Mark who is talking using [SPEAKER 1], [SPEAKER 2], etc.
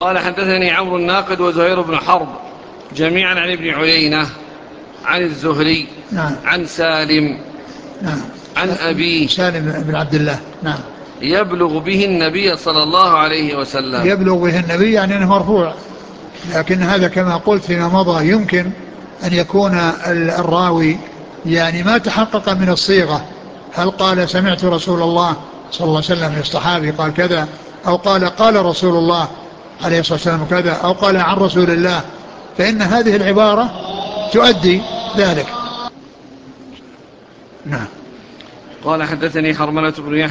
[SPEAKER 1] قال حدثني عمرو الناقد وزهير بن حرب جميعا عن ابن عيينة عن الزهري
[SPEAKER 2] نعم.
[SPEAKER 1] عن سالم
[SPEAKER 2] نعم.
[SPEAKER 1] عن أبيه
[SPEAKER 2] سالم بن عبد الله. نعم.
[SPEAKER 1] يبلغ به النبي صلى الله عليه وسلم.
[SPEAKER 2] يبلغ به النبي يعني أنه مرفوع، لكن هذا كما قلت فيما مضى يمكن أن يكون الراوي يعني ما تحقق من الصيغة، هل قال سمعت رسول الله صلى الله عليه وسلم للصحابي قال كذا، أو قال رسول الله عليه الصلاة والسلام كذا، أو قال عن رسول الله، فإن هذه العبارة تؤدي ذلك. نعم.
[SPEAKER 1] قال حدثني حرملة بن يحيى